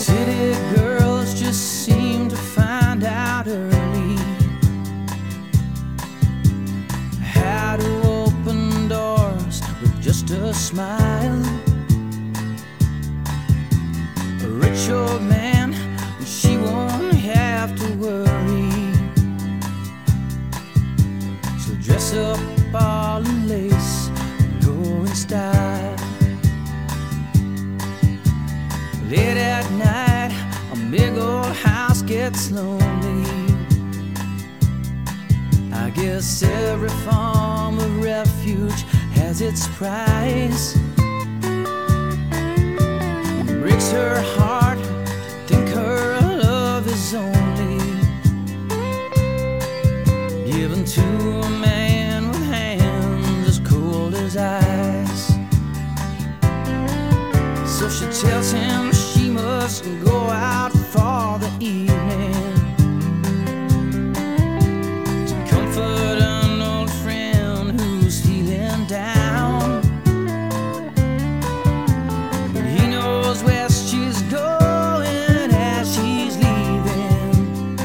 City girls just seem to find out early how to open doors with just a smile. A rich old man, she won't have to worry. She'll dress up all in lace and go in style. Late at night, a big old house gets lonely. I guess every form of refuge has its price. It breaks her heart to think her love is only given to a man with hands as cold as ice. So she tells him she must go out for the evening to comfort an old friend who's feeling down. But he knows where she's going as she's leaving.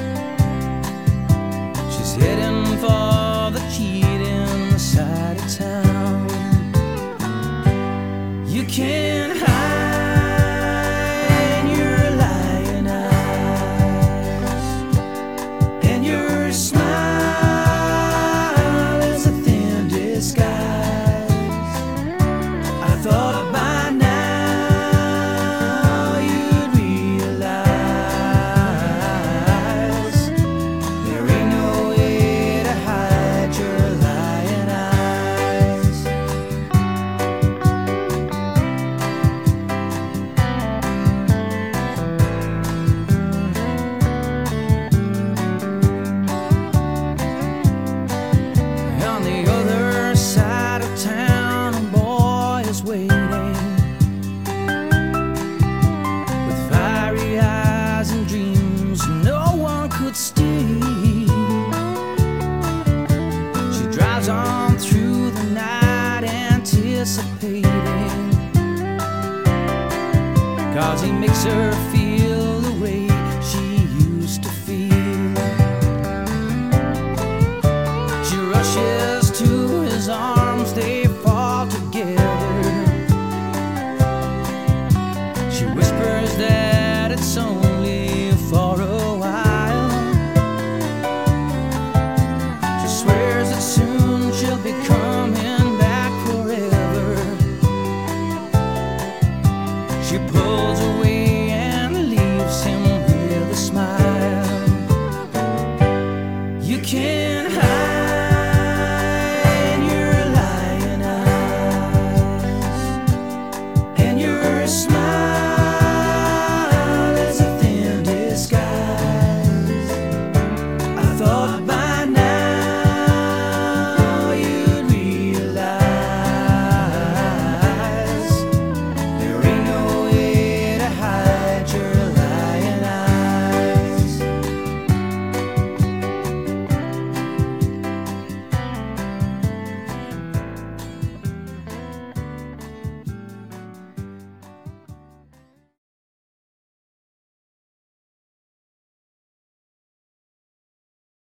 She's heading for the cheating side of town. You can't hide your lying eyes, and your smile is a thin disguise. I thought by now you'd realize there ain't no way to hide your lying eyes. On the other side of town, a boy is waiting with fiery eyes and dreams no one could steal. She drives on through the night anticipating, 'cause he makes her feel